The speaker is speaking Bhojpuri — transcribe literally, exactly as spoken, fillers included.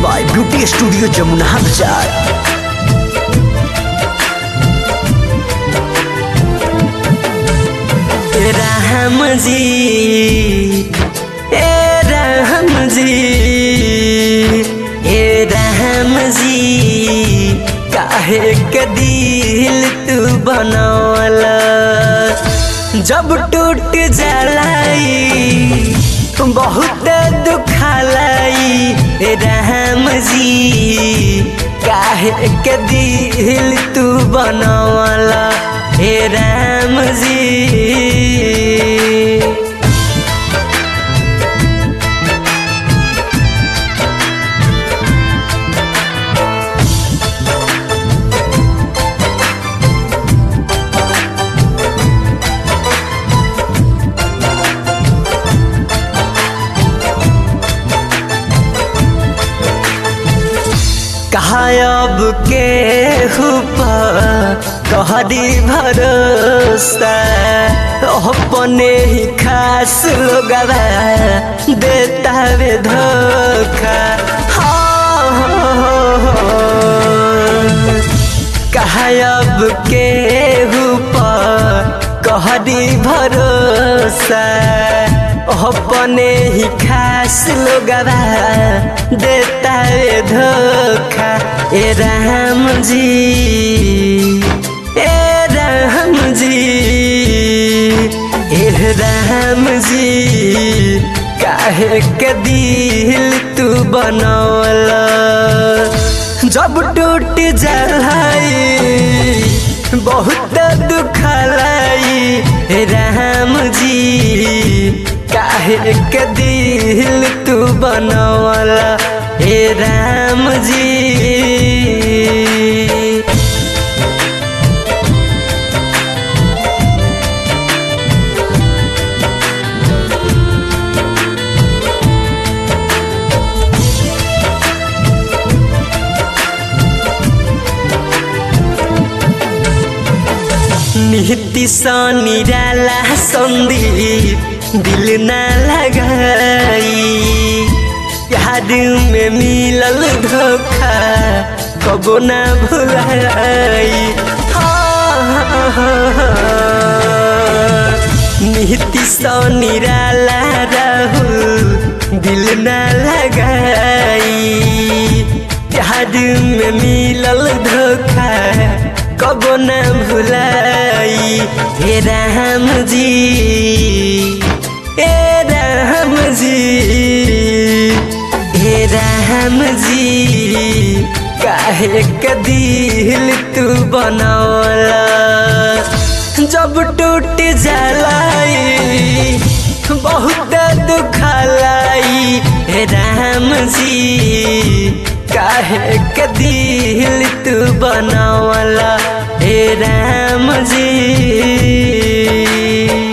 बाय ब्यूटी स्टूडियो जमुना बाजार। राम जी ए राम जी ए राम जी काहे के दिल तू बनौला जब टूट जलाई बहुत दुखालाई राम जी काहे के दिल तू बनौला हे राम जी। अब के हुपा कहरी भरोसा अपने ही खास लोगवा देता वे धोखा। कहा अब के हुपा कहरी भरोसा अपने ही खास लोगवा देता है धोखा। ए राम जी ए राम जी ए राम जी काहे के दिल तू बनौला जब टूट जलाई बहुत दुखलाई राम जी काहे के दिल तू बनौला हे राम जी। निहिति सा निराला संदीप दिल न लगाई प्यार में मिलल धोखा कबो न भुलाई। निहिति सा निराला राहुल दिल न लगाई प्यार में मिलल धोखा कबो न भुलाई। हे राम जी ए राम जी ए राम जी काहे के दिल तू बनौला जब टूट जलाई बहुत दुखलाई। हे राम जी काहे के दिल तू बनौला हे राम जी।